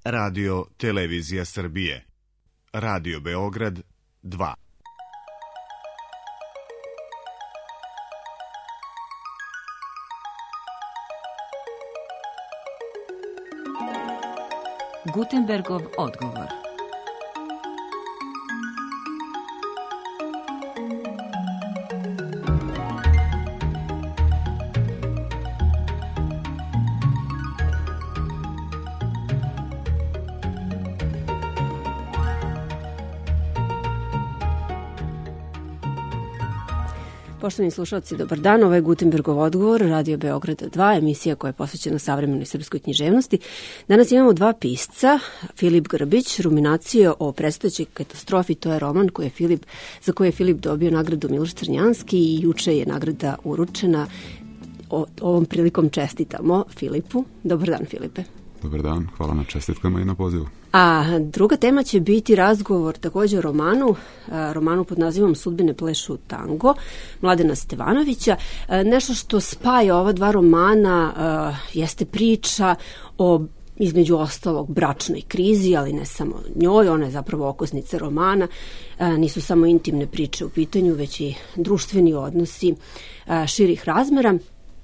Radio Televizija Srbije. Radio Beograd 2. Gutenbergov odgovor. Poštovani slušalci, dobar dan. Ovo je Gutenbergov odgovor, Radio Beograd 2, emisija koja je posvećena savremenoj srpskoj književnosti. Danas imamo dva pisca, Filip Grbić, Ruminacije o predstojećoj katastrofi, to je roman za koji je Filip dobio nagradu Miloš Crnjanski i juče je nagrada uručena. Ovom prilikom čestitamo Filipu. Dobar dan, Filipe. Dobar dan, hvala na čestitkama i na pozivu. A druga tema će biti razgovor također o romanu pod nazivom Sudbine plešu tango, Mladena Stevanovića. Nešto što spaja ova dva romana jeste priča o, između ostalog, bračnoj krizi, ali ne samo njoj, ona je zapravo okosnica romana. Nisu samo intimne priče u pitanju, već i društveni odnosi širih razmera.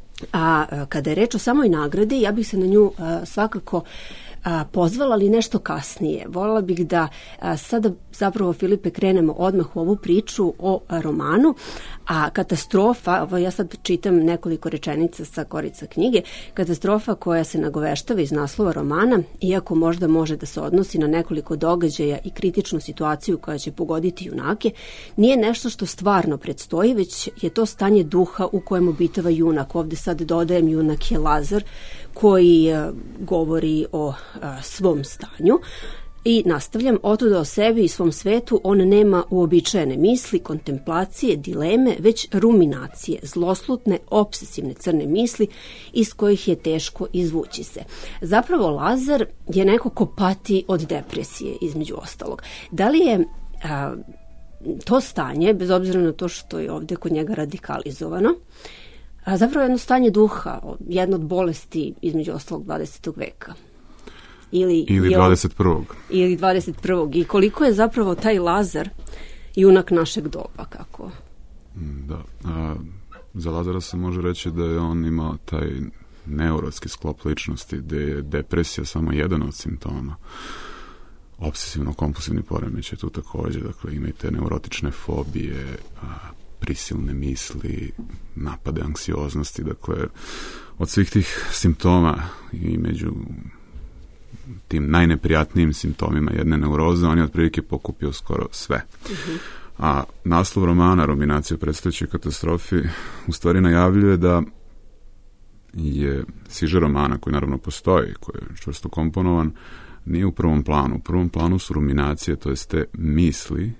A kada je reč o samoj nagradi, ja bih se na nju svakako pozvala, ali nešto kasnije. Voljela bih da sada zapravo, Filipe, krenemo odmah u ovu priču o romanu, a katastrofa, ja sad čitam nekoliko rečenica sa korica knjige, katastrofa koja se nagoveštava iz naslova romana, iako možda može da se odnosi na nekoliko događaja i kritičnu situaciju koja će pogoditi junake, nije nešto što stvarno predstoji, već je to stanje duha u kojem obitava junak. Ovde sad dodajem, junak je Lazar, koji govori o svom stanju. I nastavljam, otuda o sebi i svom svetu on nema uobičajene misli, kontemplacije, dileme, već ruminacije, zloslutne, obsesivne crne misli iz kojih je teško izvući se. Zapravo Lazar je neko ko pati od depresije, između ostalog. Da li je to stanje, bez obzira na to što je ovdje kod njega radikalizovano, zapravo jedno stanje duha, jedno od bolesti, između ostalog, 20. veka? Ili 21. Ili 21. I koliko je zapravo taj Lazar junak našeg doba, kako? Da. Za Lazara se može reći da je on imao taj neurotski sklop ličnosti, gde je depresija samo jedan od simptoma. Obsesivno-kompulsivni poremećaj tu također, dakle ima i te neurotične fobije, prisilne misli, napade anksioznosti, dakle od svih tih simptoma i među tim najneprijatnijim simptomima jedne neuroze, on je otprilike pokupio skoro sve. Uh-huh. A naslov romana, Ruminacije o predstojećoj katastrofi, u stvari najavljuje da je siže romana, koji naravno postoji, koji je čvrsto komponovan, nije u prvom planu. U prvom planu su ruminacije, to jest te misli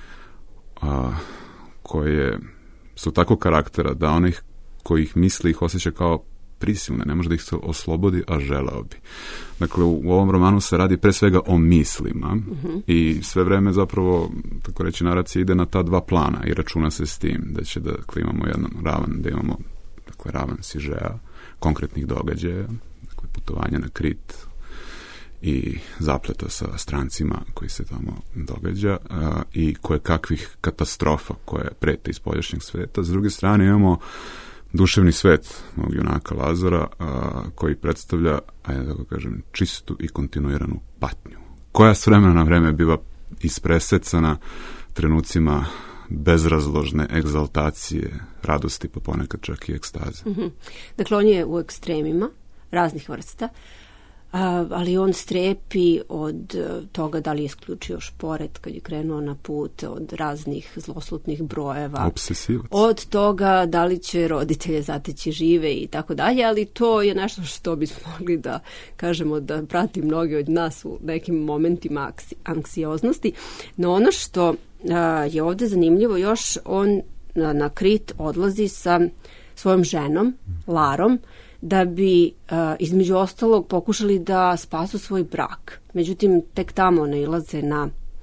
koje su tako karaktera da onih koji ih misli ih osjeća kao prisilne, ne može da ih se oslobodi, a želeo bi. Dakle, u ovom romanu se radi pre svega o mislima i sve vreme zapravo, tako reći, naracija ide na ta dva plana i računa se s tim da će, dakle, imamo jedan ravan, da imamo, dakle, ravan sižeja, konkretnih događaja, dakle, putovanja na Krit i zapleta sa strancima koji se tamo događa i koje kakvih katastrofa koje prete iz poljašnjeg sveta. S druge strane imamo duševni svet mog junaka Lazara, koji predstavlja, ajde da kažem, čistu i kontinuiranu patnju, koja s vremena na vreme biva ispresecana trenucima bezrazložne egzaltacije, radosti, pa ponekad čak i ekstaze. Mm-hmm. Dakle, on je u ekstremima raznih vrsta, ali on strepi od toga da li je isključio šporet kad je krenuo na put, od raznih zloslutnih brojeva. Obsesivac. Od toga da li će roditelje zateći žive i tako dalje, ali to je nešto što bismo mogli da kažemo da prati mnogi od nas u nekim momentima anksioznosti. No ono što je ovdje zanimljivo još, on na Krit odlazi sa svojom ženom, Larom, da bi između ostalog pokušali da spasu svoj brak. Međutim, tek tamo nailaze na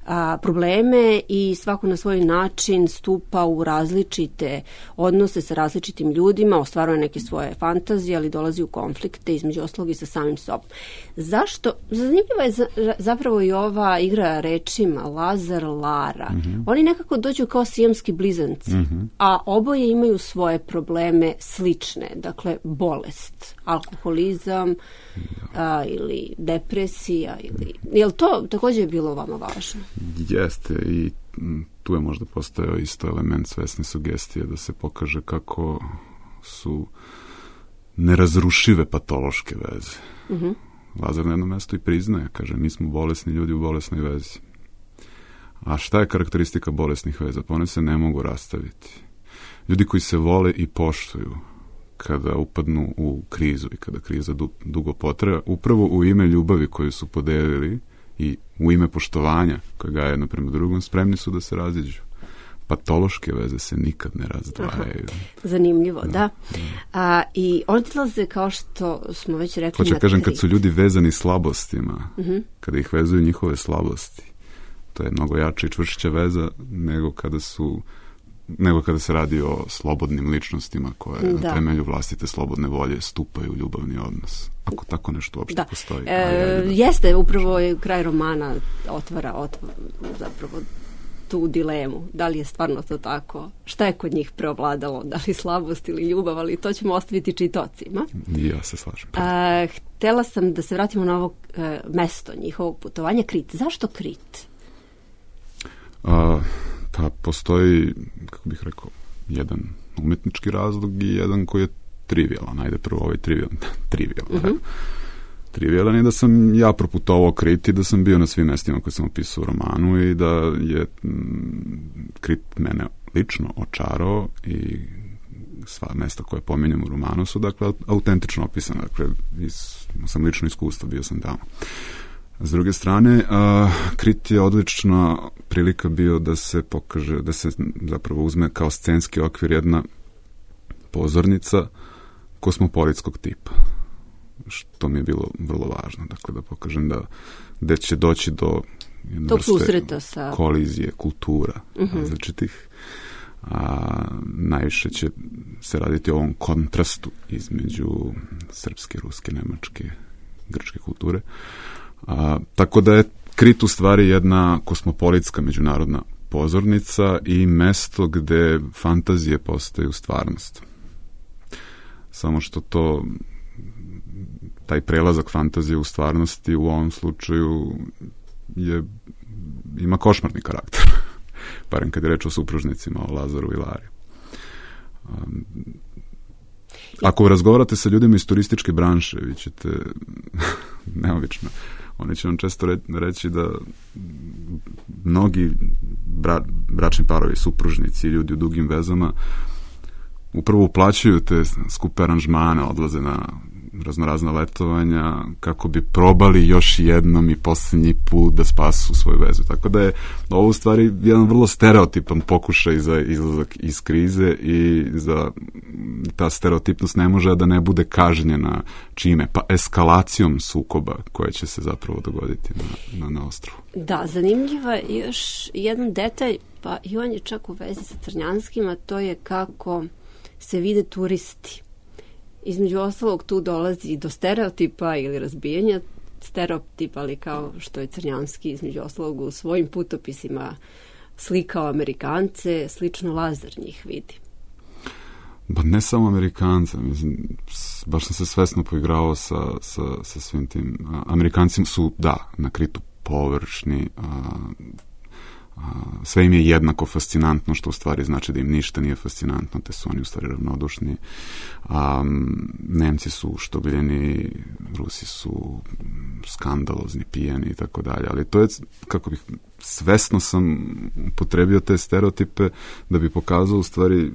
probleme i svako na svoj način stupa u različite odnose sa različitim ljudima, ostvaruje neke svoje fantazije, ali dolazi u konflikte, između ostalog i sa samim sobom. Zašto? Zanimljiva je zapravo i ova igra rečima Lazar, Lara. Oni nekako dođu kao sijamski blizanci, a oboje imaju svoje probleme slične, dakle bolest, alkoholizam ili depresija. Je li to također bilo vama važno? Jeste, i tu je možda postojao isto element svesne sugestije da se pokaže kako su nerazrušive patološke veze. Lazar na jednom mjestu i priznaje, kaže, mi smo bolesni ljudi u bolesnoj vezi. A šta je karakteristika bolesnih veza? Pa one se ne mogu rastaviti. Ljudi koji se vole i poštuju kada upadnu u krizu i kada kriza dugo potraje, upravo u ime ljubavi koju su podelili i u ime poštovanja koje ga je jedno prema drugom, spremni su da se raziđu. Patološke veze se nikad ne razdvajaju. Zanimljivo, da. I odlaze, kao što smo već rekli, hoću kažem, kad su ljudi vezani slabostima, kada ih vezuju njihove slabosti, to je mnogo jača i čvršća veza nego kada se radi o slobodnim ličnostima koje na temelju vlastite slobodne volje stupaju u ljubavni odnos. Ako tako nešto uopšte postoji. Jeste, upravo je kraj romana otvara zapravo tu dilemu. Da li je stvarno to tako? Šta je kod njih preovladalo? Da li slabost ili ljubav? Ali to ćemo ostaviti čitocima. Ja se slažem. Htela sam da se vratimo na ovo mesto njihovog putovanja, Krit. Zašto Krit? Pa postoji, kako bih rekao, jedan umetnički razlog i jedan koji je trivialan. Ajde prvo ovaj trivialan. Trivialan je da sam ja proputovao Krit i da sam bio na svim mestima koje sam opisao u romanu i da je Krit mene lično očarao i sva mesta koje pominjem u romanu su, dakle, autentično opisane. Dakle, sam lično iskustvo, bio sam tamo. S druge strane, Krit je odlična prilika bio da se pokaže, da se zapravo uzme kao scenski okvir jedna pozornica kosmopolitskog tipa. Što mi je bilo vrlo važno. Dakle, da pokažem da će doći do jedne vrste kolizije kultura različitih. Najviše će se raditi o ovom kontrastu između srpske, ruske, nemačke, grčke kulture. Tako da je Krit u stvari jedna kosmopolitska međunarodna pozornica i mesto gde fantazije postaju stvarnost. Samo što taj prelazak fantazije u stvarnosti u ovom slučaju ima košmarni karakter. Barem kad je reč o supružnicima, o Lazaru i Lari. Ako razgovarate sa ljudima iz turističke branše, vi ćete neobično. Oni će vam često reći da mnogi bračni parovi, supružnici i ljudi u dugim vezama upravo uplaćuju te skupe aranžmane, odlaze na raznorazna letovanja kako bi probali još jednom i posljednji put da spasu svoju vezu. Tako da je ovo u stvari jedan vrlo stereotipan pokušaj za izlazak iz krize i za ta stereotipnost ne može da ne bude kažnjena čime? Pa eskalacijom sukoba koja će se zapravo dogoditi na ostrvu. Da, zanimljiva je još jedan detalj, pa i on je čak u vezi sa Crnjanskima, to je kako se vide turisti. Između ostalog tu dolazi do stereotipa ili razbijanja stereotipa, ali kao što je Crnjanski između ostalog u svojim putopisima slikao Amerikance, slično Lazar njih vidi. Ba ne samo Amerikanca, mislim, baš sam se svesno poigrao sa svim tim. Amerikanci su, da, na Kritu površni, sve im je jednako fascinantno, što u stvari znači da im ništa nije fascinantno, te su oni u stvari ravnodušni. Nemci su štogljeni, Rusi su skandalozni, pijani i tako dalje, ali to je, kako bih, svesno sam upotrebio te stereotipe da bi pokazao u stvari,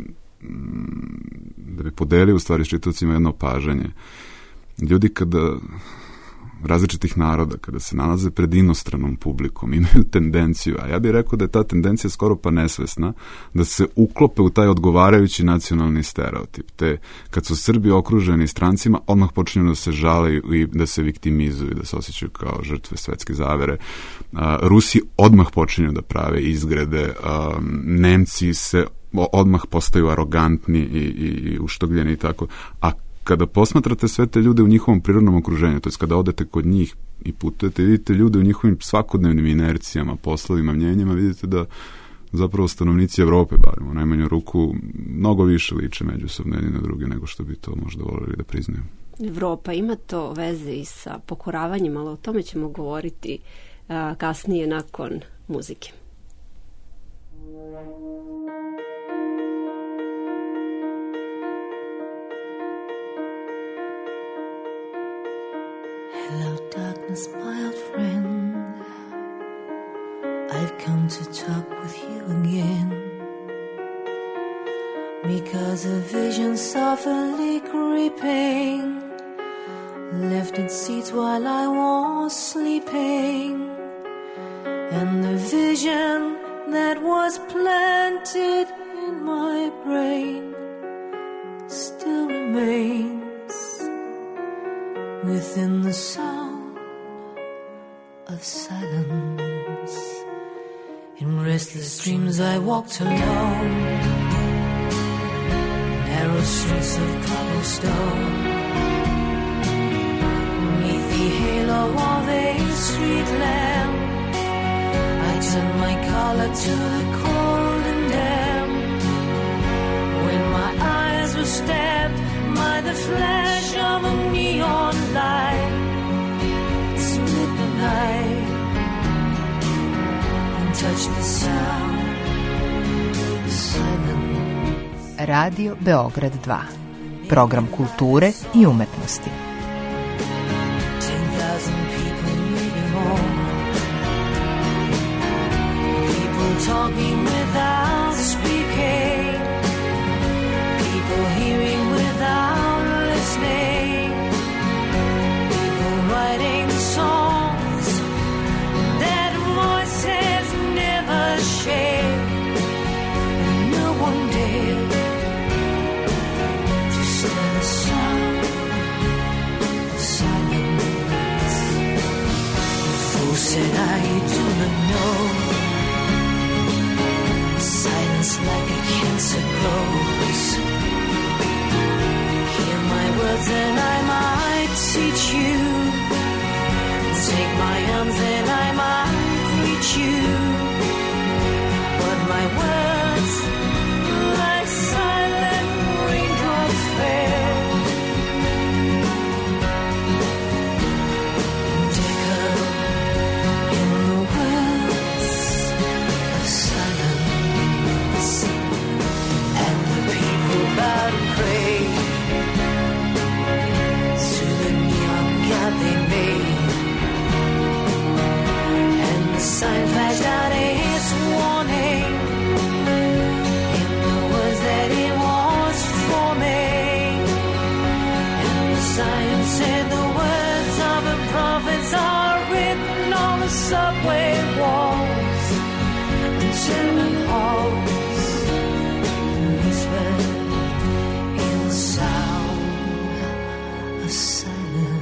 da bi podelio u stvari s čitavcima jedno opažanje. Ljudi kada različitih naroda, kada se nalaze pred inostranom publikom, imaju tendenciju, a ja bih rekao da je ta tendencija skoro pa nesvesna, da se uklope u taj odgovarajući nacionalni stereotip. Te kad su Srbi okruženi strancima, odmah počinju da se žale i da se viktimizuju, da se osjećaju kao žrtve svetske zavere. Rusi odmah počinju da prave izgrede, Nemci se odmah postaju arogantni i uštogljeni i tako. A kada posmatrate sve te ljude u njihovom prirodnom okruženju, to je kada odete kod njih i putujete, vidite ljude u njihovim svakodnevnim inercijama, poslovima, mnjenjima, vidite da zapravo stanovnici Evrope, barem u najmanju ruku, mnogo više liče međusobno jedni na druge nego što bi to možda voljeli da priznaju. Evropa ima to veze i sa pokoravanjem, ali o tome ćemo govoriti kasnije nakon muzike. Hello darkness, my old friend, I've come to talk with you again, because a vision softly creeping left its seats while I was sleeping, and the vision that was planted in my brain still remains within the sound of silence. In restless dreams I walked alone, narrow streets of cobblestone, beneath the halo of a street lamp. I turned my collar to the cold and damp, when my eyes were stabbed by the flash of a neon light, split the night and touched the sound of silence. Radio Beograd 2. Program kulture i umetnosti. 10,000 people, maybe more. People talking without speaking. People hearing without listening. People writing songs that voices never shared. And no one dared to stand the sound of silence. The fool said, I do not know. Silence like a cancer grows. Hear my words and I might teach you. Take my arms and I might reach you. But my words, like silent raindrops fell, and echo in the wells of silence. And the people bowed and prayed to the neon god they made, and the sign flashed out its warning in the words that it was forming. And the sign said the words of the prophets are written on the subway walls and tenement halls, and whispered in the sound of silence.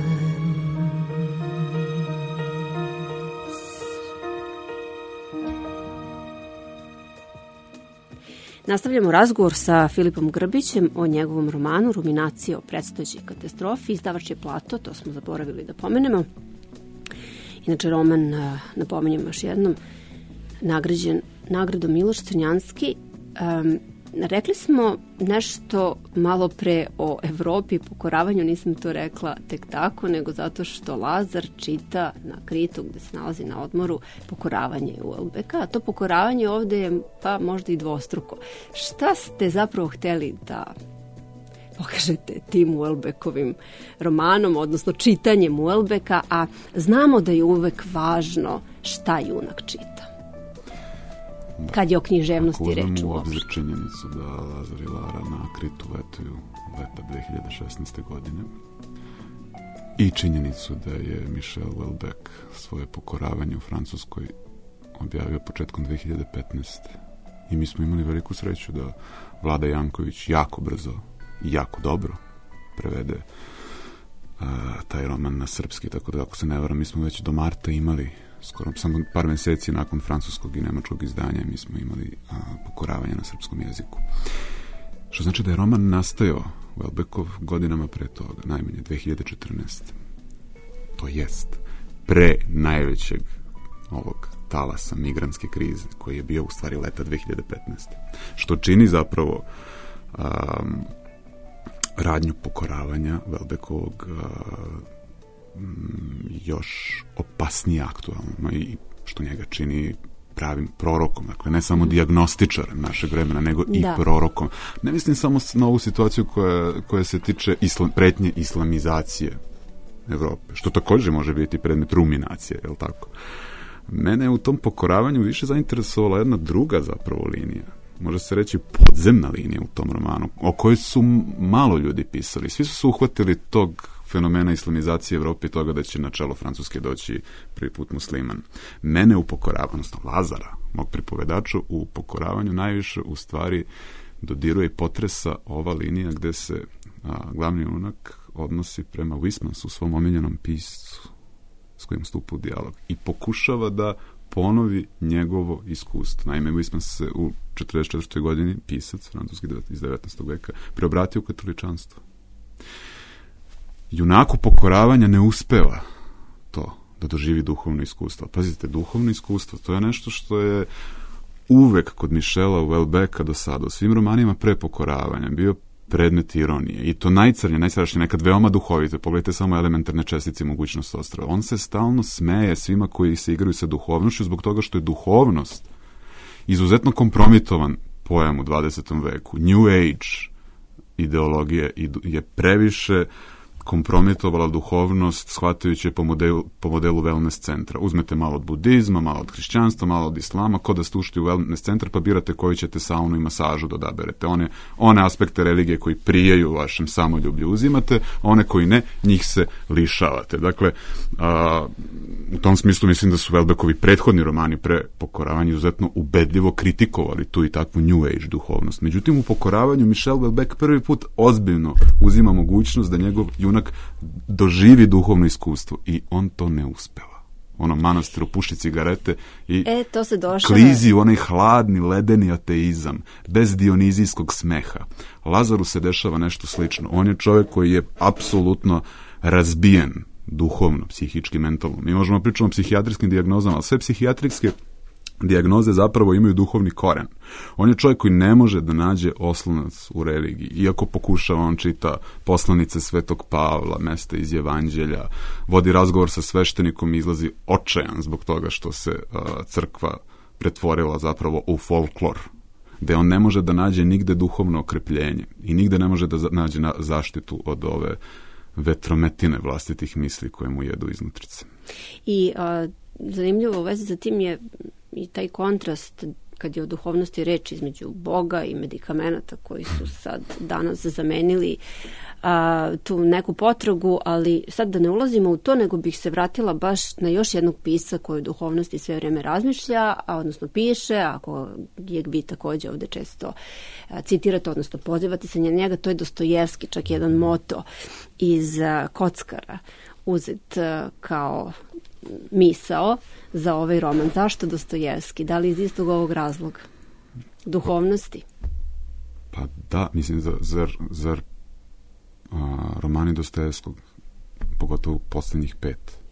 Nastavljamo razgovor sa Filipom Grbićem o njegovom romanu Ruminacije o predstojećoj katastrofi. Izdavač je Plato, to smo zaboravili da pomenemo. Inače, roman, napominjem još jednom, nagrađen nagradom Miloš Crnjanski. Rekli smo nešto malo pre o Evropi i pokoravanju, nisam to rekla tek tako, nego zato što Lazar čita na Kritu, gde se nalazi na odmoru, pokoravanje Uelbeka, a to pokoravanje ovde je pa možda i dvostruko. Šta ste zapravo hteli da pokažete tim Uelbekovim romanom, odnosno čitanjem Uelbeka, a znamo da je uvek važno šta junak čita? Kad je o književnosti reč uopšte. u obzir činjenicu da Lazar i Lara na Kritu letuju leta 2016. godine i činjenicu da je Michel Houellebecq svoje pokoravanje u Francuskoj objavio početkom 2015. I mi smo imali veliku sreću da Vlada Janković jako brzo i jako dobro prevede taj roman na srpski, tako da ako se ne varam, mi smo već do marta imali, skoro samo par meseci nakon francuskog i nemačkog izdanja, mi smo imali pokoravanje na srpskom jeziku. Što znači da je roman nastajao Houellebecqov godinama pre toga, najmanje 2014. To jest pre najvećeg ovog talasa migrantske krize, koji je bio u stvari leta 2015. Što čini zapravo radnju pokoravanja Houellebecqovog još opasnije aktualno i što njega čini pravim prorokom, dakle ne samo dijagnostičarem našeg vremena, nego i prorokom. Ne mislim samo na ovu situaciju koja se tiče pretnje islamizacije Evrope, što također može biti predmet ruminacije, je li tako? Mene je u tom pokoravanju više zainteresovala jedna druga zapravo linija, može se reći podzemna linija u tom romanu, o kojoj su malo ljudi pisali. Svi su se uhvatili tog fenomena islamizacije Evrope i toga da će na čelo Francuske doći prvi put musliman. Mene u pokoravanju, odnosno Lazara, mog pripovedača, u pokoravanju najviše u stvari dodiruje i potresa ova linija gde se glavni junak odnosi prema Huysmansu, svom omiljenom piscu s kojim stupa u dijalog i pokušava da ponovi njegovo iskustvo. Naime, Huysmans se u 44. godini, pisac francuski iz 19. veka, preobratio u katoličanstvo. Junaku pokoravanja ne uspeva to, da doživi duhovno iskustvo. Pazite, duhovno iskustvo, to je nešto što je uvek kod Michela Houellebecqa do sada, u svim romanima pre pokoravanja, bio predmet ironije. I to najcrnje, najstrašnije, nekad veoma duhovite. Pogledajte samo elementarne čestice i mogućnost ostrava. On se stalno smeje svima koji se igraju sa duhovnošću zbog toga što je duhovnost izuzetno kompromitovan pojam u 20. veku. New Age ideologija je previše kompromitovala duhovnost shvatajući po modelu wellness centra. Uzmete malo od budizma, malo od hrišćanstva, malo od islama, ko da ste ušli u wellness centar pa birate koji ćete saunu i masažu da odaberete. One aspekte religije koji prijaju vašem samoljublju uzimate, one koji ne, njih se lišavate. Dakle, u tom smislu mislim da su Houellebecqovi prethodni romani pre pokoravanja izuzetno ubedljivo kritikovali tu i takvu New Age duhovnost. Međutim, u pokoravanju Michel Houellebecq prvi put ozbiljno uzima mogućnost da njegov junak doživi duhovno iskustvo i on to ne uspeva. Manastiru puši cigarete i to se klizi u onaj hladni, ledeni ateizam, bez dionizijskog smeha. Lazaru se dešava nešto slično. On je čovjek koji je apsolutno razbijen duhovno, psihički, mentalno. Mi možemo pričati o psihijatrijskim dijagnozama, ali sve psihijatrijske dijagnoze zapravo imaju duhovni koren. On je čovjek koji ne može da nađe oslonac u religiji. Iako pokušava, on čita poslanice Svetog Pavla, mesta iz Evanđelja, vodi razgovor sa sveštenikom i izlazi očajan zbog toga što se crkva pretvorila zapravo u folklor, gde on ne može da nađe nigde duhovno okrepljenje i nigde ne može da nađe zaštitu od ove vetrometine vlastitih misli koje mu jedu iznutrice. I zanimljivo u vezi za tim je i taj kontrast kad je o duhovnosti reč između Boga i medikamenata koji su sad danas zamenili tu neku potragu, ali sad da ne ulazimo u to, nego bih se vratila baš na još jednog pisca koji o duhovnosti sve vrijeme razmišlja, odnosno piše, ako je vi također ovdje često citirate, odnosno pozivate se na njega, to je Dostojevski, čak jedan moto iz Kockara uzet kao misao za ovaj roman. Zašto Dostojevski? Da li iz istog ovog razloga? Duhovnosti? Pa da, mislim, zar romani Dostojevskog, pogotovo posljednjih 5,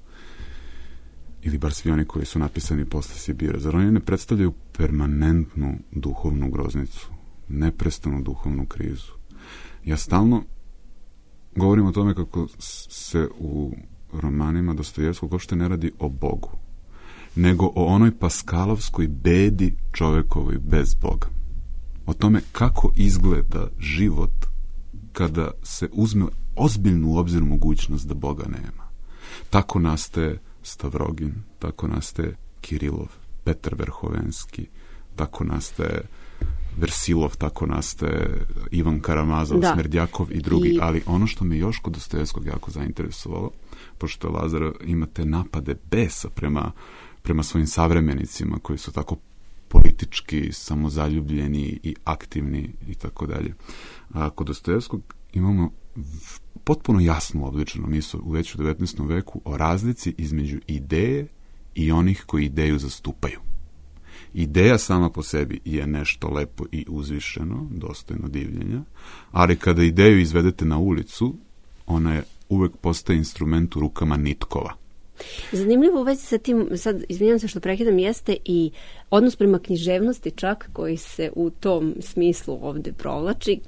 ili bar svi oni koji su napisani posle Sibira, zar oni ne predstavljaju permanentnu duhovnu groznicu, neprestanu duhovnu krizu? Ja stalno govorim o tome kako se u romanima Dostojevskog uopšte ne radi o Bogu, nego o onoj paskalovskoj bedi čovekovoj bez Boga. O tome kako izgleda život kada se uzme ozbiljnu u obzir mogućnost da Boga nema. Tako nastaje Stavrogin, tako nastaje Kirilov, Petar Verhovenski, tako nastaje Versilov, tako nastaje Ivan Karamazov, Smerdjakov i drugi, ali ono što me još kod Dostojevskog jako zainteresovalo, pošto Lazar ima te napade besa prema svojim savremenicima koji su tako politički samozaljubljeni i aktivni i tako dalje. A kod Dostojevskog imamo potpuno jasno obličenu misao već u 19. veku o razlici između ideje i onih koji ideju zastupaju. Ideja sama po sebi je nešto lepo i uzvišeno, dostojno divljenja, ali kada ideju izvedete na ulicu, ona je uvek postaje instrument u rukama nitkova. Zanimljivo u vezi sa tim, sad izvinjam se što prekidam, jeste i odnos prema književnosti čak koji se u tom smislu ovde provlači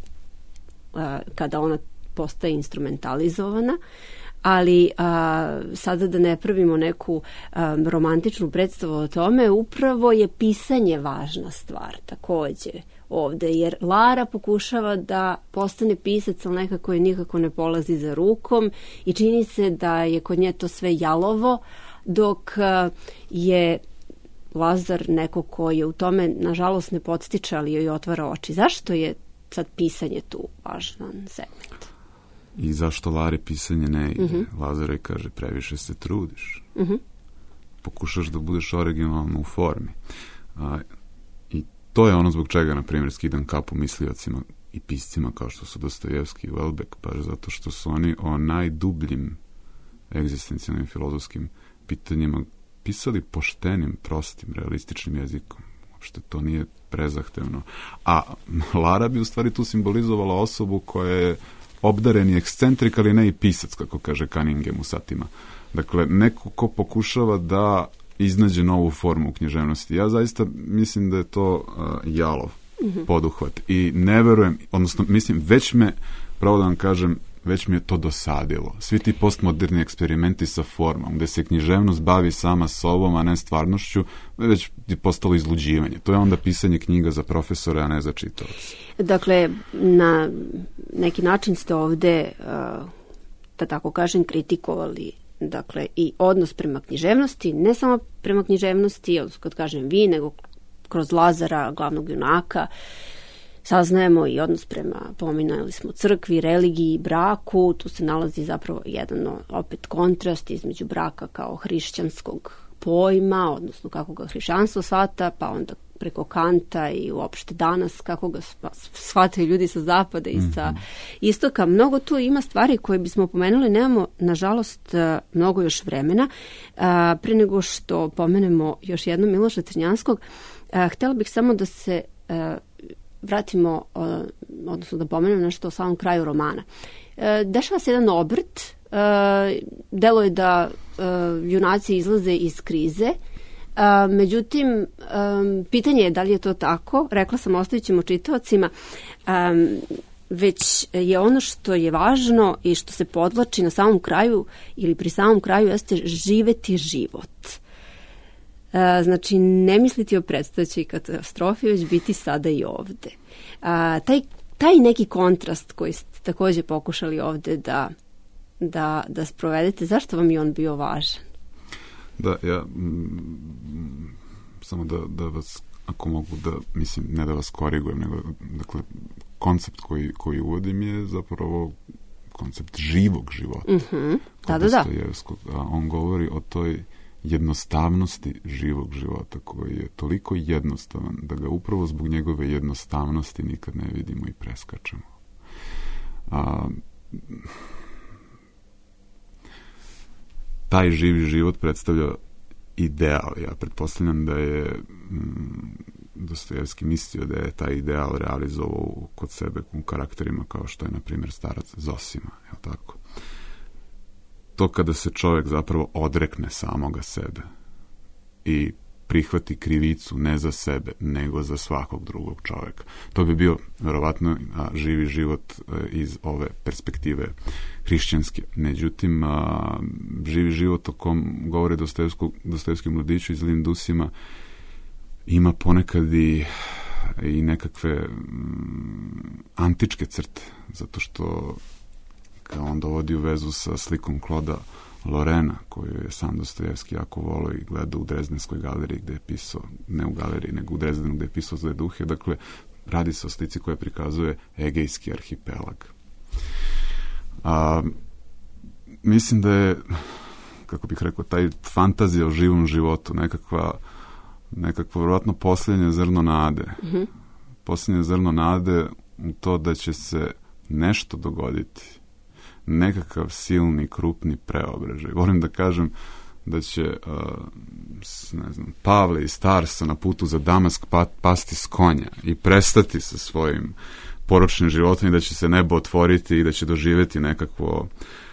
kada ona postaje instrumentalizovana, ali sada da ne pravimo neku romantičnu predstavu o tome, upravo je pisanje važna stvar takođe ovde, jer Lara pokušava da postane pisac, ali nekako je nikako ne polazi za rukom i čini se da je kod nje to sve jalovo, dok je Lazar neko koji je u tome, nažalost, ne podstiče, ali joj otvara oči. Zašto je sad pisanje tu važan segment? I zašto Lari pisanje ne ide? Lazar je kaže, previše se trudiš. Pokušaš da budeš originalno u formi. I to je ono zbog čega, na primjer, skidam kapu misliocima i piscima kao što su Dostojevski i Welbeck, baš zato što su oni o najdubljim egzistencijalnim filozofskim pitanjima pisali poštenim, prostim, realističnim jezikom. Uopšte to nije prezahtevno. A Lara bi u stvari tu simbolizovala osobu koja je obdareni ekscentrik, ali ne i pisac, kako kaže Cunningham u Satima. Dakle, neko ko pokušava da iznađe novu formu u književnosti. Ja zaista mislim da je to jalov poduhvat. I ne verujem, odnosno, mislim, već me, pravo da vam kažem, već mi je to dosadilo. Svi ti postmoderni eksperimenti sa formom, gde se književnost bavi sama sobom, a ne stvarnošću, već je postalo izluđivanje. To je onda pisanje knjiga za profesore, a ne za čitaoce. Dakle, na neki način ste ovde, da tako kažem, kritikovali dakle i odnos prema književnosti, ne samo prema književnosti, odnosno kad kažem vi, nego kroz Lazara, glavnog junaka, saznajemo i odnos prema, pominjali smo, crkvi, religiji, braku. Tu se nalazi zapravo jedan opet kontrast između braka kao hrišćanskog pojma, odnosno kako ga hrišćanstvo shvata, pa onda preko Kanta i uopšte danas kako ga shvataju ljudi sa zapada i sa istoka. Mnogo tu ima stvari koje bismo pomenuli, nemamo nažalost mnogo još vremena. Pre nego što pomenemo još jednom Miloša Crnjanskog, htjela bih samo da se vratimo, odnosno da pomenem nešto o samom kraju romana. Dešava se jedan obrt, delo je da junaci izlaze iz krize, međutim, pitanje je da li je to tako. Rekla sam, ostavit ćemo čitaocima, već je ono što je važno i što se podvlači na samom kraju ili pri samom kraju jeste živeti život. Znači, ne misliti o predstojećoj katastrofi, već biti sada i ovde. Taj neki kontrast koji ste takođe pokušali ovde da sprovedete, zašto vam je on bio važan? Da, ja samo da vas, ako mogu da, mislim, ne da vas korigujem, nego, dakle, koncept koji uvodim je zapravo koncept živog života. Da. On govori o toj jednostavnosti živog života koji je toliko jednostavan da ga upravo zbog njegove jednostavnosti nikad ne vidimo i preskačemo. Taj živi život predstavlja ideal. Ja pretpostavljam da je Dostojevski mislio da je taj ideal realizovao kod sebe u karakterima kao što je, na primjer, starac Zosima. Je li tako? To kada se čovjek zapravo odrekne samoga sebe i prihvati krivicu ne za sebe, nego za svakog drugog čovjeka. To bi bio, verovatno, živi život iz ove perspektive hrišćanske. Međutim, živi život o kom govore Dostojevski mladiću i Zlim dusima ima ponekad i nekakve antičke crte, zato što kao on dovodi u vezu sa slikom Kloda Lorena, koju je sam Dostojevski jako volio i gledao u Drezdenskoj galeriji gde je pisao, ne u galeriji, nego u Drezdenu gde je pisao Zle duhe. Dakle, Radi se o slici koja prikazuje Egejski arhipelag. Mislim da je, kako bih rekao, taj fantazija o živom životu, nekakvo vjerojatno posljednje zrno nade. Posljednje zrno nade u to da će se nešto dogoditi. Nekakav silni, krupni preobražaj. Volim da kažem da će ne znam, Pavle iz Tarsa na putu za Damask pasti s konja i prestati sa svojim poročnim životom i da će se nebo otvoriti i da će doživjeti nekakvo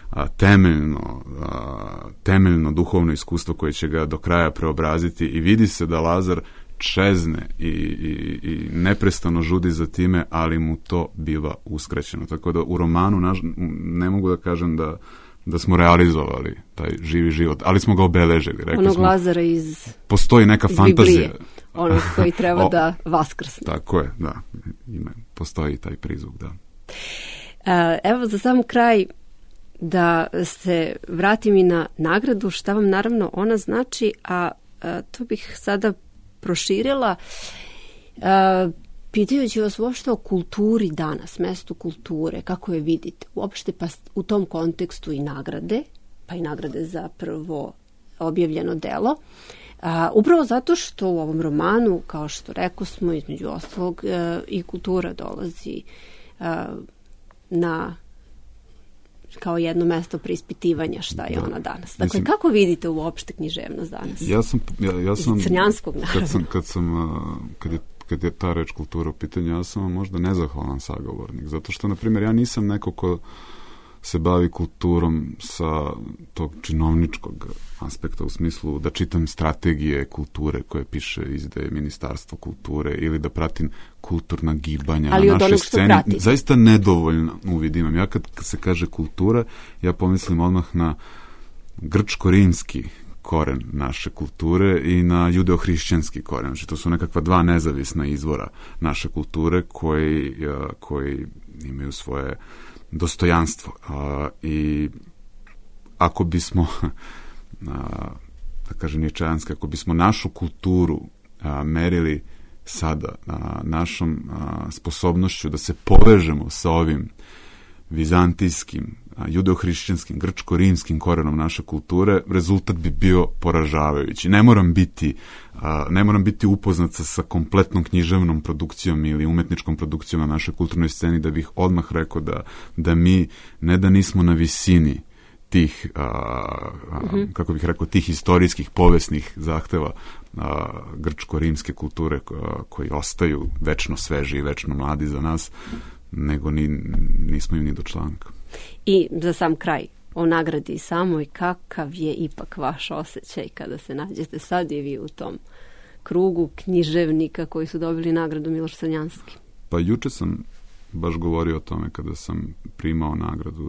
temeljno duhovno iskustvo koje će ga do kraja preobraziti i vidi se da Lazar čezne i neprestano žudi za time, ali mu to biva uskraćeno. Tako da u romanu ne mogu da kažem da smo realizovali taj živi život, ali smo ga obeležili. Onog Lazara postoji neka fantazija. Onog koji treba da vaskrsne. Tako je, da. Postoji taj prizvuk, da. Evo za sam kraj da se vratim i na nagradu, šta vam naravno ona znači, a to bih sada proširila pitajući vas uopšte o kulturi danas, mestu kulture, kako je vidite, uopšte pa u tom kontekstu i nagrade, pa i nagrade za prvo objavljeno delo. Upravo zato što u ovom romanu, kao što rekao smo, između ostalog i kultura dolazi na kao jedno mesto preispitivanja šta je ona danas. Dakle, kako vidite uopšte književnost danas? Ja sam Crnjanskog, naravno. Kad je ta reč kultura u pitanju, ja sam možda nezahvalan sagovornik, zato što, na primjer, ja nisam neko ko se bavi kulturom sa tog činovničkog aspekta, u smislu da čitam strategije kulture koje piše izdaje Ministarstvo kulture ili da pratim kulturna gibanja na našoj sceni. Zaista nedovoljno uvid imam. Ja kad se kaže kultura, ja pomislim odmah na grčko-rimski koren naše kulture i na judeo-hrišćanski koren. Znači, to su nekakva dva nezavisna izvora naše kulture koji imaju svoje dostojanstvo. I ako bismo, da kažem ničajanski, ako bismo našu kulturu merili sada našom sposobnošću da se povežemo sa ovim vizantijskim, judeo-hrišćanskim, grčko-rimskim korenom naše kulture, rezultat bi bio poražavajući. Ne moram biti upoznat sa kompletnom književnom produkcijom ili umetničkom produkcijom na našoj kulturnoj sceni da bih odmah rekao da mi ne da nismo na visini tih, kako bih rekao, tih istorijskih, povesnih zahteva grčko-rimske kulture koji ostaju večno sveži i večno mladi za nas, nego nismo im ni do članka. I za sam kraj o nagradi samoj, kakav je ipak vaš osjećaj kada se nađete sad i vi u tom krugu književnika koji su dobili nagradu Miloš Crnjanski? Pa juče sam baš govorio o tome kada sam primao nagradu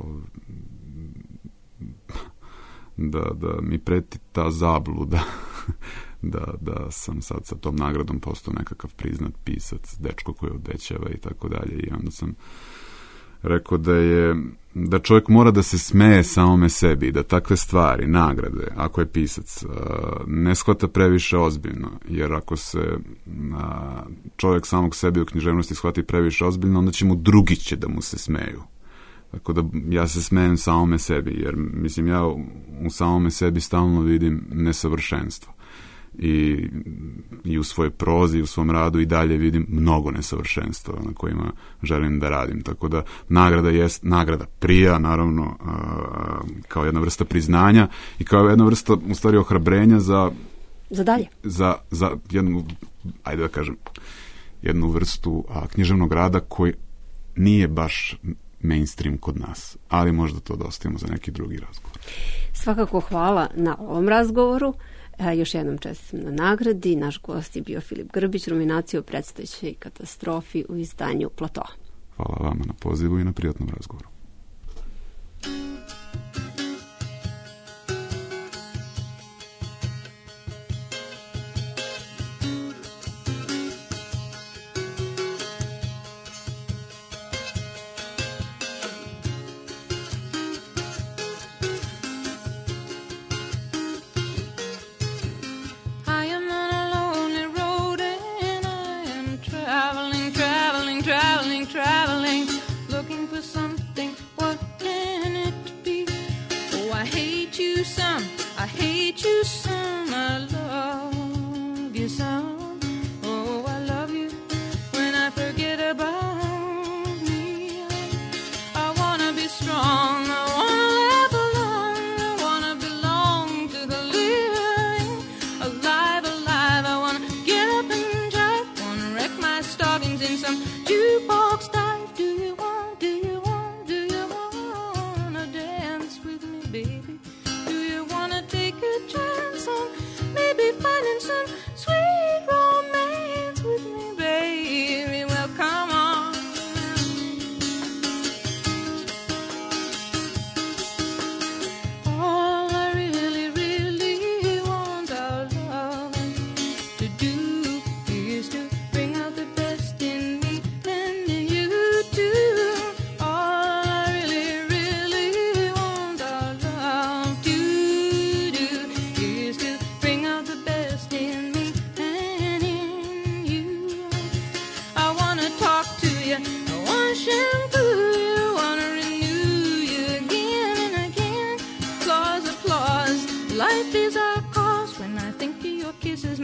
da mi preti ta zabluda da sam sad sa tom nagradom postao nekakav priznat pisac, dečko koji obećava i tako dalje. I onda sam rekao da čovjek mora da se smeje samome sebi i da takve stvari, nagrade, ako je pisac, ne shvata previše ozbiljno, jer ako se čovjek samog sebi u književnosti shvati previše ozbiljno, onda će mu drugi će da mu se smeju. Tako da ja se smejem samome sebi, jer mislim ja u samome sebi stalno vidim nesavršenstvo. I u svojoj prozi i u svom radu i dalje vidim mnogo nesavršenstva na kojima želim da radim. Tako da nagrada prija, naravno, kao jedna vrsta priznanja i kao jedna vrsta, u stvari, ohrabrenja za dalje. Za jednu, ajde da kažem, jednu vrstu književnog rada koji nije baš mainstream kod nas, ali možda to da ostavimo za neki drugi razgovor. Svakako hvala na ovom razgovoru. Još jednom čestitam na nagradi. Naš gost je bio Filip Grbić, ruminacija o predstojećoj katastrofi u izdanju Platoa. Hvala vama na pozivu i na prijatnom razgovoru. I am on a lonely road and I am traveling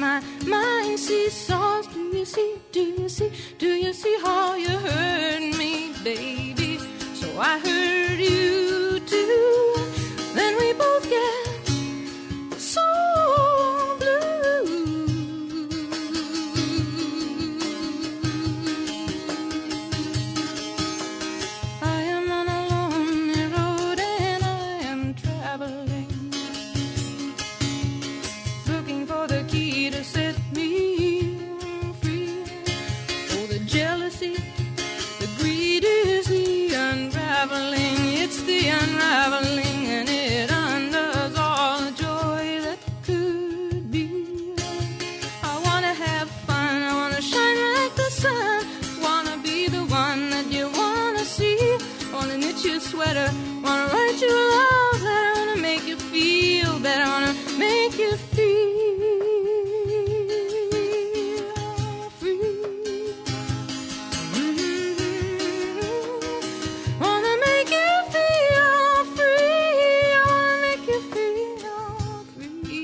my mind seesaws. Do you see, do you see, do you see how you hurt me, baby? So I hurt you too. Then we both get so blue. I am on a lonely road and I am traveling, looking for the key to set me free. Oh, the jealousy, the greed is the unraveling. It's the unraveling, and it undoes all the joy that could be. I wanna have fun, I wanna shine like the sun, wanna be the one that you wanna see, wanna knit your sweater, wanna write you love letter, wanna make you feel better, wanna make you feel free. Wanna make you feel free. I wanna make you feel free.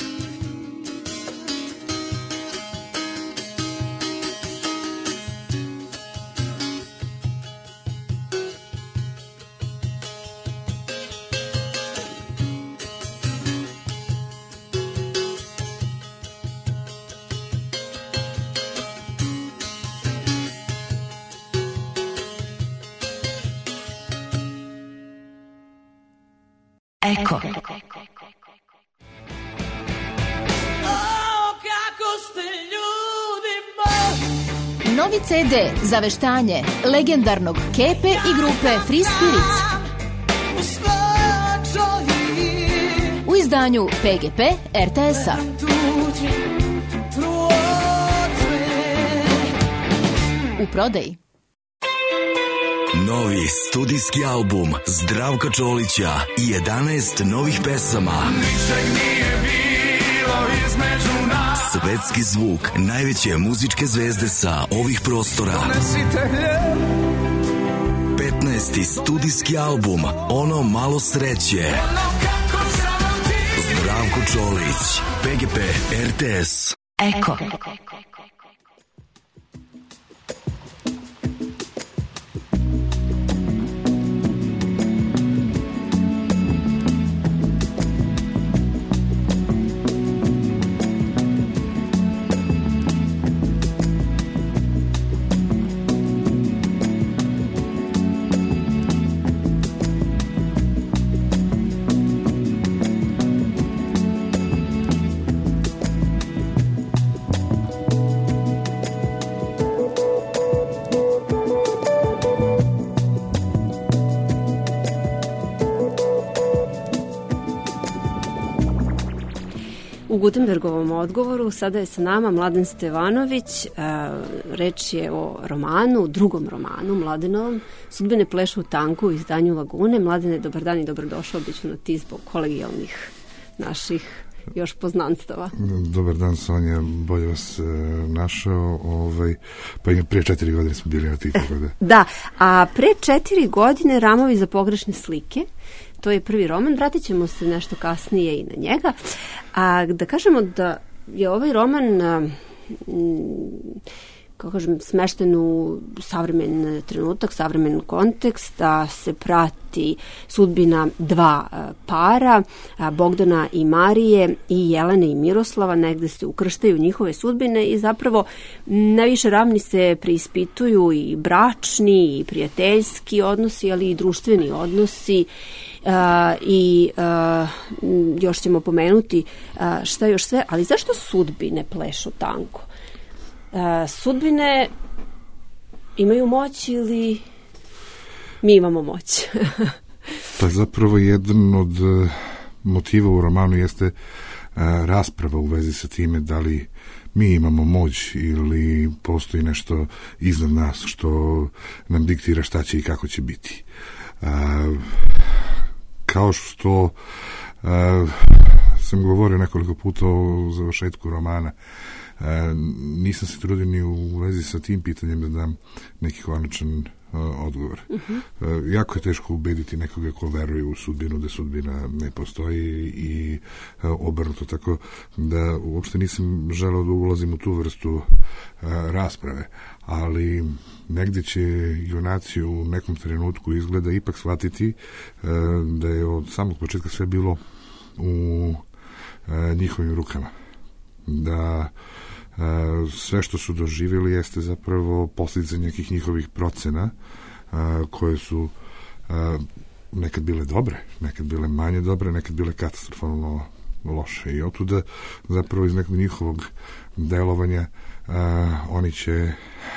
Eko. Oh, kako ste ljudi moji. Novi CD za veštanje legendarnog Kepe i grupe Free Spirits u izdanju PGP RTS-a. U prodaji. Novi studijski album Zdravka Čolića i 11 novih pesama. Svetski zvuk najveće muzičke zvezde sa ovih prostora. 15. studijski album Ono malo sreće. Zdravko Čolić, PGP RTS. Eko. U Gutenbergovom odgovoru sada je sa nama Mladen Stevanović. Reč je o romanu, drugom romanu Mladenovom, Sudbine plešu u tanku u izdanju Lagune. Mladene, dobar dan i dobrodošao, bit ću na ti zbog kolegijalnih naših još poznanstava. Dobar dan, Sonja, bolje vas našao. Pa i prije 4 godine smo bili na ti. Da, a pre 4 godine Ramovi za pogrešne slike. To je prvi roman, vratit ćemo se nešto kasnije i na njega. A da kažemo da je ovaj roman kako kažem, smešten u savremen trenutak, savremen kontekst, da se prati sudbina dva para, Bogdana i Marije i Jelene i Miroslava, negde se ukrštaju njihove sudbine i zapravo najviše ravni se preispituju i bračni i prijateljski odnosi, ali i društveni odnosi. I još ćemo pomenuti šta još sve, ali zašto sudbine plešu tanko? Sudbine imaju moć ili mi imamo moć? Pa zapravo jedan od motiva u romanu jeste rasprava u vezi sa time da li mi imamo moć ili postoji nešto iznad nas što nam diktira šta će i kako će biti. Kao što sam govorio nekoliko puta o završetku romana. Nisam se trudio ni u vezi sa tim pitanjem da dam neki konačan odgovor. Jako je teško ubediti nekoga ko veruje u sudbinu, da sudbina ne postoji i obrnuto, tako da uopšte nisam želeo da ulazim u tu vrstu rasprave, ali negde će junaci u nekom trenutku izgleda ipak shvatiti da je od samog početka sve bilo u njihovim rukama. Da sve što su doživjeli jeste zapravo posljedica nekih njihovih procena koje su nekad bile dobre, nekad bile manje dobre, nekad bile katastrofalno loše. I otuda zapravo iz nekog njihovog delovanja oni će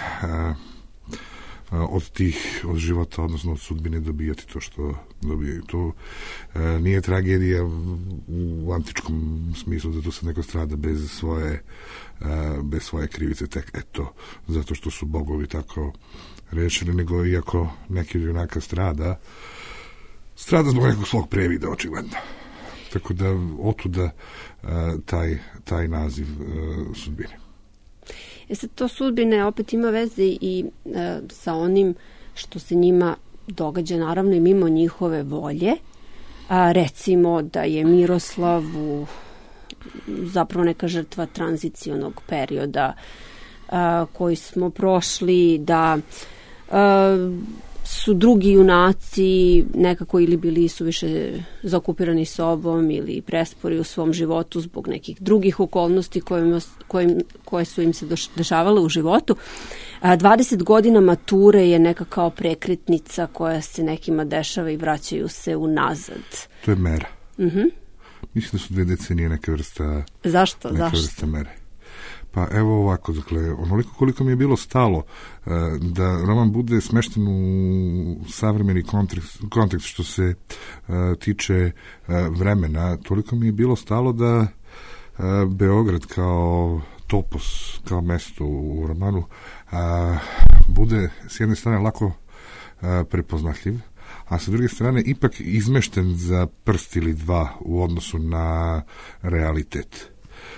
od života, odnosno od sudbine dobijati to što dobijaju. To nije tragedija u antičkom smislu da tu se neko strada bez svoje krivice, tek eto, zato što su bogovi tako rešili, nego iako neki od junaka strada zbog nekog svog previda, očigledno. Tako da otuda taj naziv sudbine. Sad, to sudbine opet ima veze i sa onim što se njima događa, naravno i mimo njihove volje. Recimo da je Miroslav zapravo neka žrtva tranzicionog perioda koji smo prošli, da su drugi junaci nekako ili bili suviše zaokupirani sobom ili prespori u svom životu zbog nekih drugih okolnosti koje su im se dešavale u životu. 20 godina mature je neka kao prekretnica koja se nekima dešava i vraćaju se unazad. To je mera. Mislim da su 2 decenije neka vrsta vrsta mere. Pa evo ovako, dakle, onoliko koliko mi je bilo stalo da roman bude smešten u savremeni kontekst što se tiče vremena, toliko mi je bilo stalo da Beograd kao topos, kao mesto u romanu bude s jedne strane lako prepoznatljiv, a sa druge strane ipak izmešten za prst ili dva u odnosu na realitet.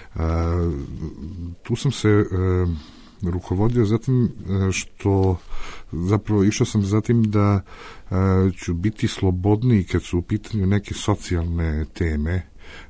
Tu sam se rukovodio zatim što zapravo išao sam zatim da ću biti slobodniji kad su u pitanju neke socijalne teme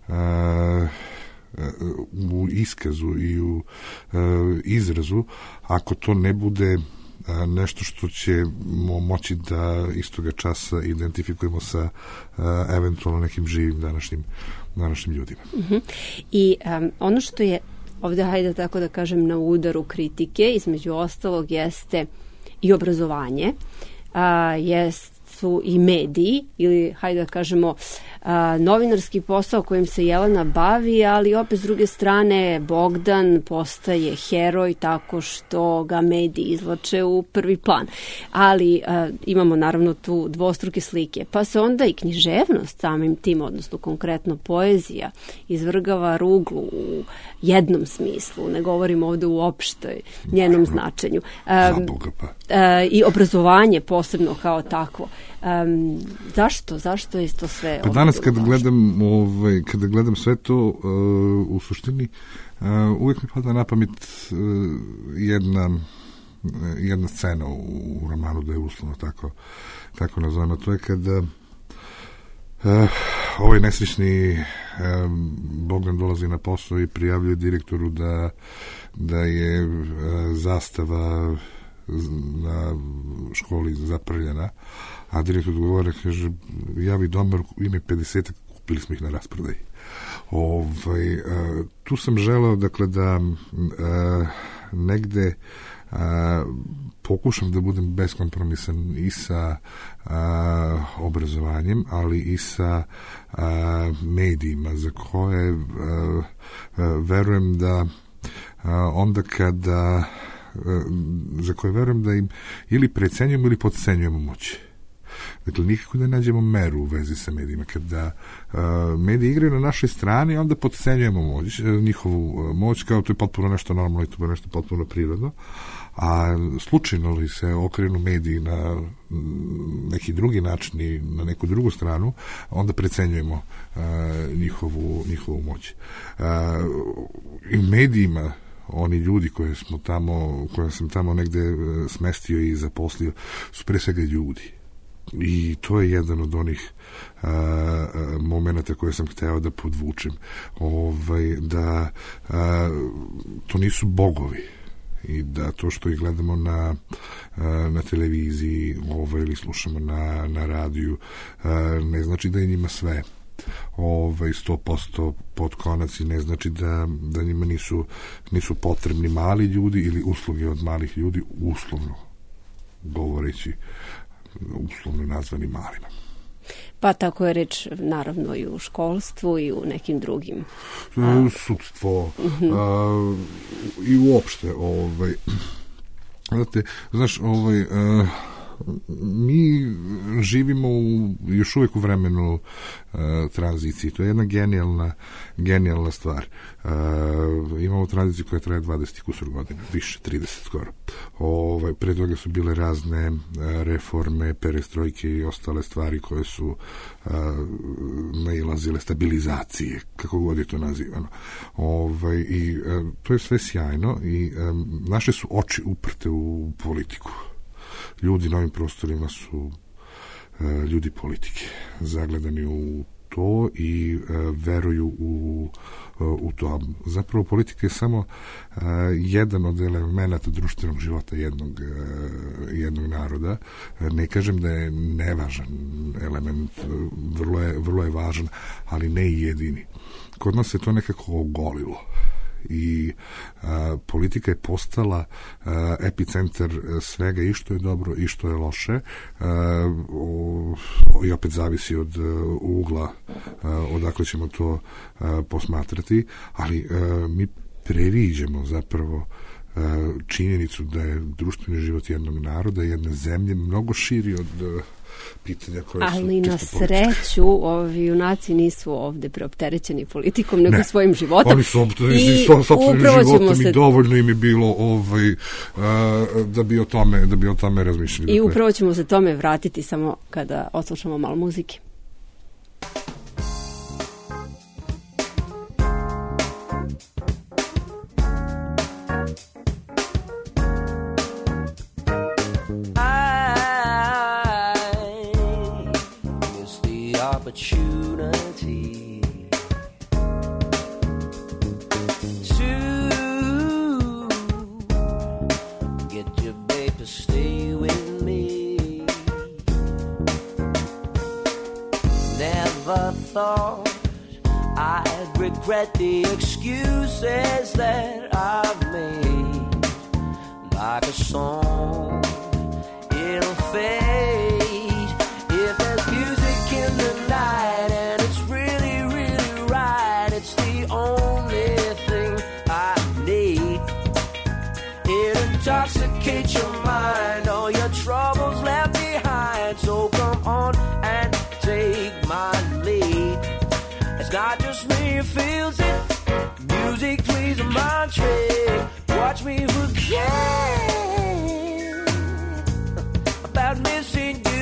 u iskazu i u izrazu, ako to ne bude nešto što ćemo moći da istoga časa identifikujemo sa eventualno nekim živim današnjim ljudima. I ono što je ovde, hajde tako da kažem, na udaru kritike, između ostalog, jeste i obrazovanje, su i mediji, ili hajde da kažemo novinarski posao kojim se Jelena bavi, ali opet s druge strane Bogdan postaje heroj tako što ga mediji izvlače u prvi plan. Ali imamo naravno tu dvostruke slike. Pa se onda i književnost samim tim, odnosno konkretno poezija, izvrgava ruglu u jednom smislu. Ne govorim ovde u opštoj njenom značenju. I obrazovanje posebno kao takvo. Zašto je to sve? Pa danas kada gledam sve to u suštini, uvijek mi pada na pamet jedna scena u romanu, da je uslovno tako nazvana. To je kada ovaj nesrećni Bogdan dolazi na posao i prijavljuje direktoru da je zastava na školi zaprljena, a direktor odgovara, kaže, javi domar, ime 50, kupili smo ih na rasprodaji. Tu sam želeo, dakle, da negde pokušam da budem beskompromisan i sa obrazovanjem, ali i sa medijima, za koje verujem da onda kada za koje verujem da im ili precenjujemo ili podcenjujemo moć. Dakle, nikako ne nađemo meru u vezi sa medijima. Kada mediji igraju na našoj strani, onda potcenjujemo njihovu moć, kao to je potpuno nešto normalno i to je nešto potpuno prirodno. A slučajno li se okrenu mediji na neki drugi način i na neku drugu stranu, onda precenjujemo njihovu moć. I u medijima oni ljudi koje sam tamo negde smestio i zaposlio su pre svega ljudi. I to je jedan od onih momenata koje sam hteo da podvučem. Da to nisu bogovi i da to što ih gledamo na televiziji ili slušamo na radiju ne znači da je njima sve 100% pod konac i ne znači da njima nisu potrebni mali ljudi ili usluge od malih ljudi, uslovno govoreći, uslovno nazvani malima. Pa tako je reč naravno i u školstvu i u nekim drugim. Sudstvo i uopšte znaš, mi živimo još uvijek u vremenu tranzicije. To je jedna genijalna stvar. Imamo tranziciju koja traje 20 kusur godina, više, 30 skoro. Pre toga su bile razne reforme, perestrojke i ostale stvari koje su nailazile, stabilizacije, kako god je to nazivano. I to je sve sjajno i naše su oči uprte u politiku. Ljudi na ovim prostorima su ljudi politike, zagledani u to i veruju u to. Zapravo politika je samo jedan od elemenata društvenog života jednog naroda. Ne kažem da je nevažan element, vrlo je važan, ali ne i jedini. Kod nas se to nekako ogolilo i politika je postala epicentar svega i što je dobro i što je loše i opet zavisi od ugla odakle ćemo to posmatrati, ali mi previđamo zapravo činjenicu da je društveni život jednog naroda, jedne zemlje mnogo širi od pitanja koje su ali na čisto sreću ovi junaci nisu ovde preopterećeni politikom nego svojim životom. Oni su opterećeni sopstvenim životom i dovoljno im je bilo da bi o tome razmišljali. I upravo ćemo se tome vratiti samo kada odslušamo malo muzike. Opportunity to get your babe to stay with me. Never thought I'd regret the excuses that I've made. Like a song, it'll fade if there's music in the night and it's really, really right. It's the only thing I need. It intoxicates your mind, all your troubles left behind. So come on and take my lead. It's not just me who feels it. Music plays a mind trick. Watch me forget about missing you.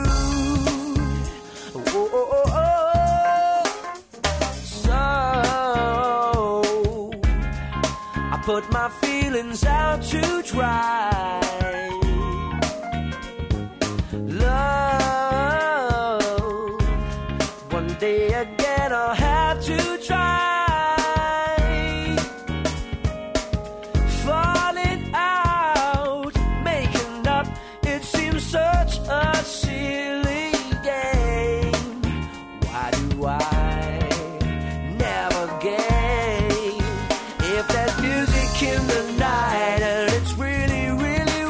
So I put my feelings out to dry. Love, one day again I'll have to try. Falling out, making up, it seems such a silly game. Why do I never game? If there's music in the night and it's really, really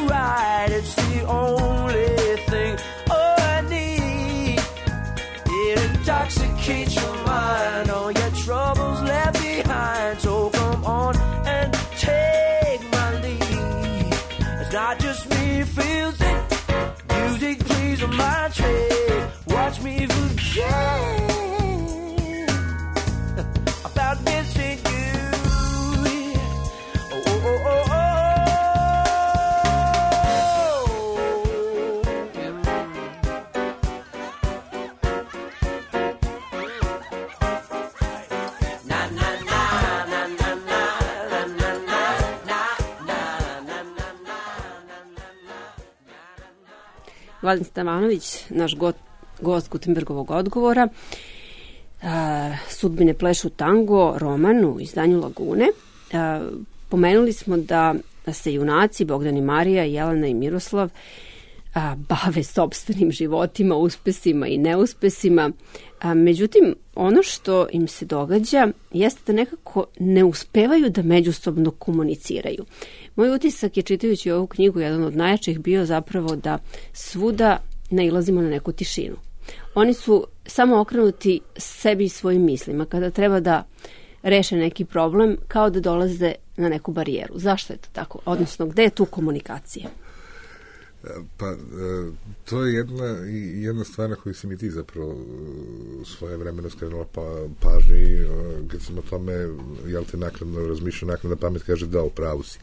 Mladen Stevanović, naš gost Gutenbergovog odgovora. Sudbine plešu tango, roman u izdanju Lagune. Pomenuli smo da se junaci Bogdan i Marija, Jelena i Miroslav bave sopstvenim životima, uspesima i neuspesima. Međutim, ono što im se događa jeste da nekako ne uspevaju da međusobno komuniciraju. Moj utisak je, čitajući ovu knjigu, jedan od najjačih bio zapravo da svuda nailazimo na neku tišinu. Oni su samo okrenuti sebi i svojim mislima. Kada treba da reše neki problem, kao da dolaze na neku barijeru. Zašto je to tako? Odnosno, gde je tu komunikacija? Pa, to je jedna stvar na koju si mi ti zapravo svoje vremeno skrenula pažnji, kad sam o tome, jel te naknadno razmišljao, naknadna pamet kaže da, upravu si.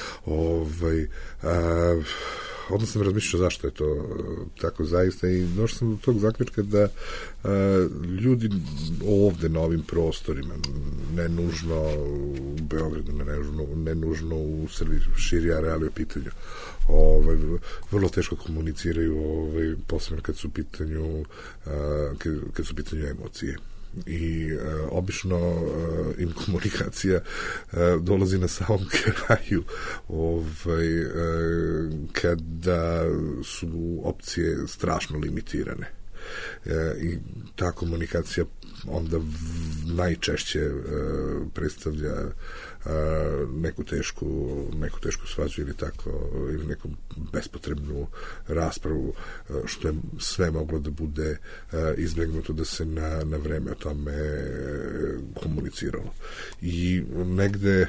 Onda sam razmišljao zašto je to tako zaista i došao sam do tog zaključka da ljudi ovde na ovim prostorima, ne nužno u Beogradu, ne nužno u Srbiji, širi areal je u pitanju, vrlo teško komuniciraju, posebno kad su u pitanju emocije. I obično im komunikacija dolazi na samom kraju kada su opcije strašno limitirane. I ta komunikacija onda najčešće predstavlja neku tešku svađu ili neku bespotrebnu raspravu, što je sve moglo da bude izbegnuto da se na vreme o tome komuniciralo. I negde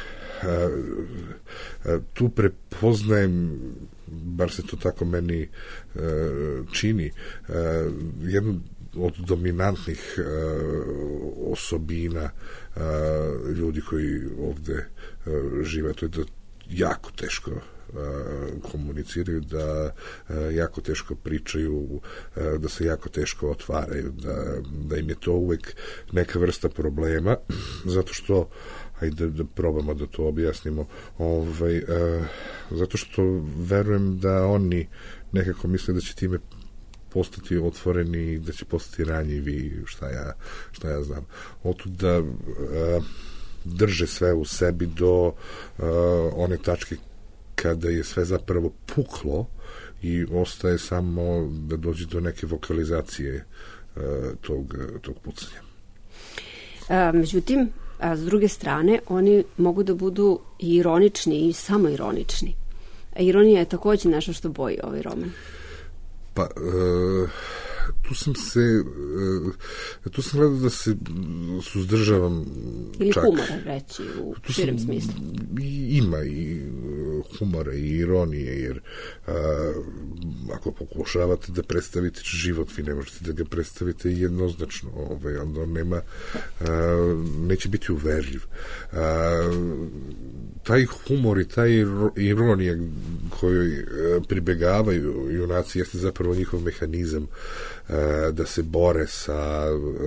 tu prepoznajem, bar se to tako meni čini, jednu od dominantnih osobina ljudi koji ovde žive, to je da jako teško komuniciraju, da jako teško pričaju, da se jako teško otvaraju, da im je to uvek neka vrsta problema, zato što, ajde da probamo da to objasnimo, zato što verujem da oni nekako misle da će time postati otvoreni, da će postati ranjivi, šta ja znam. Otud da drže sve u sebi do one tačke kada je sve zapravo puklo i ostaje samo da dođe do neke vokalizacije tog pucanja. Međutim, s druge strane, oni mogu da budu i ironični i samoironični. Ironija je takođe nešto što boji ovaj roman. Pa, tu sam gledao da se suzdržavam ili čak. Humora, reći, u širem smislu. Ima i humora i ironije, jer ako pokušavate da predstavite život, vi ne možete da ga predstavite jednoznačno, onda nema, neće biti uverljiv. Taj humor i taj ironija kojoj pribegavaju junaci jeste zapravo njihov mehanizam da se bore sa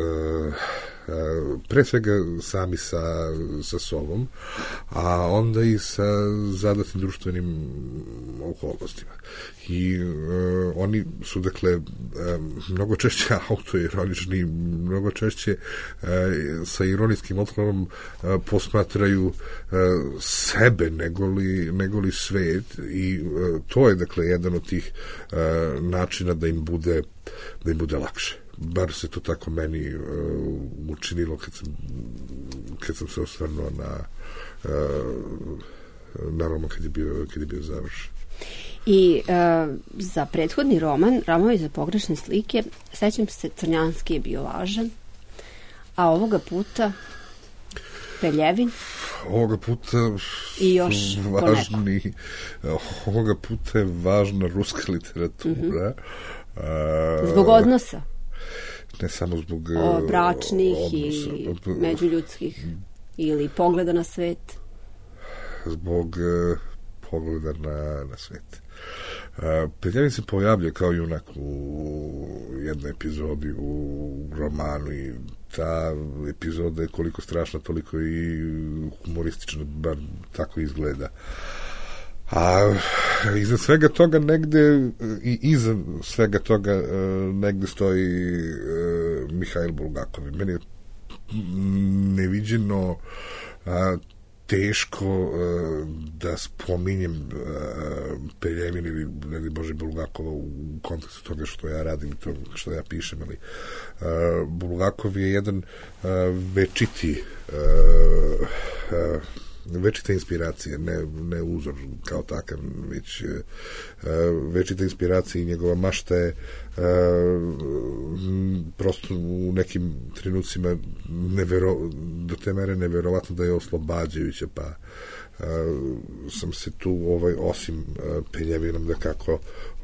pre svega sami sa sobom, a onda i sa zadatim društvenim okolnostima. I oni su, dakle, mnogo češće autoironični, mnogo češće sa ironijskim otklonom posmatraju sebe negoli svet, i to je, dakle, jedan od tih načina da im bude lakše. Bar se to tako meni učinilo kad sam se osvrnuo na roman kad je bio završen. I za prethodni roman Ramovi za pogrešne slike, sećam se, Crnjanski je bio važan, a ovoga puta Peljevin. Ovoga puta i još važni, ovoga puta je važna ruska literatura. Zbog odnosa. Ne samo zbog bračnih i međuljudskih ili pogleda na svet. Zbog pogleda na svet. Peljevin se pojavlja kao junak u jednoj epizodi u romanu, i ta epizoda je koliko strašna, toliko i humoristična, bar tako izgleda. A iza svega toga negde i iza svega toga negde stoji Mihail Bulgakov. Meni je neviđeno teško da spominjem Peljevin ili ne daj Bože Bulgakova u kontekstu toga što ja radim i to što ja pišem, ali Bulgakov je jedan večita inspiracija, ne uzor kao takav, već večita inspiracija i njegova mašta je prosto u nekim trenucima do te mere neverovatno da je oslobađajuća, pa sam se tu osim Peljevinom da kako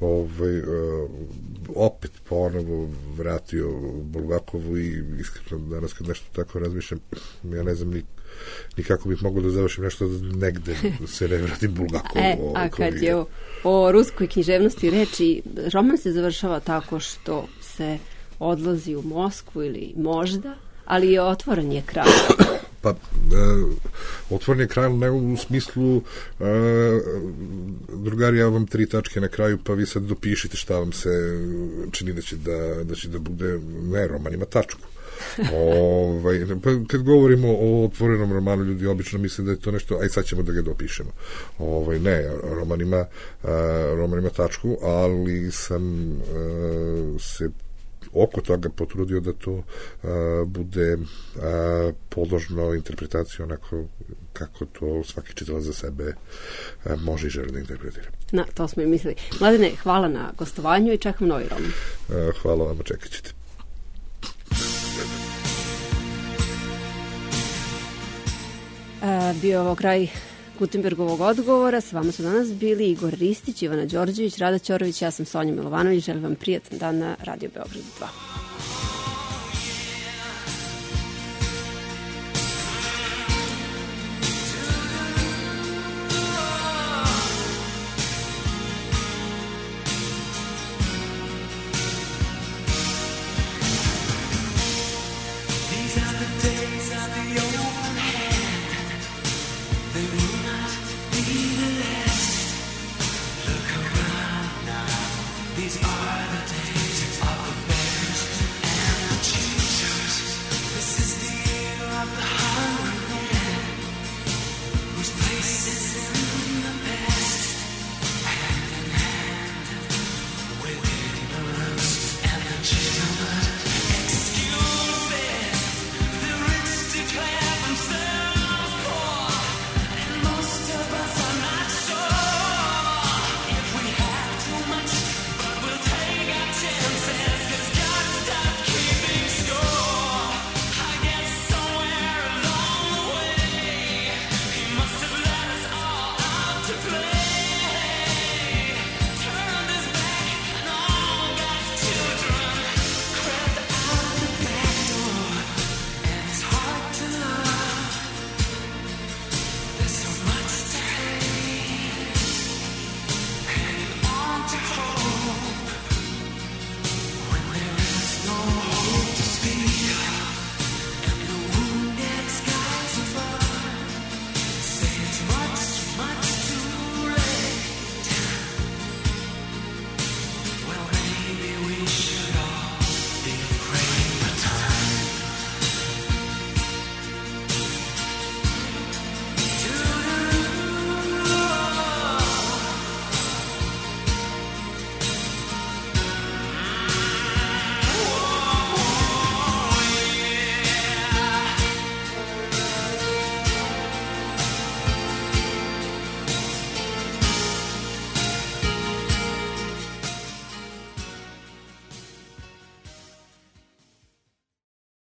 opet ponovo vratio Bulgakovu i iskreno danas kad nešto tako razmišljam, ja ne znam ni kako bih mogao da završim nešto negde se ne vratim Bulgakovu. A kad je o ruskoj književnosti reči, roman se završava tako što se odlazi u Moskvu ili možda, ali otvoren je kraj. Pa, otvoren je kraj ne u smislu drugari, ja vam 3 tačke na kraju, pa vi sad dopišite šta vam se čini da će da bude, ne, roman ima tačku. Pa kad govorimo o otvorenom romanu, ljudi obično misle da je to nešto, aj sad ćemo da ga dopišemo. Ne, roman ima tačku, ali sam se oko toga potrudio da to bude podložno interpretaciju onako kako to svaki čitalac za sebe može i želi da interpretira. Na, to smo i mislili. Mladene, hvala na gostovanju i čekam novi roman. Hvala vam, čekat ćete. Bio je ovo kraj Gutenbergovog odgovora. S vama su danas bili Igor Ristić, Ivana Đorđević, Rada Ćorović, ja sam Sonja Milovanović. Želim vam prijatan dan na Radio Beograd 2.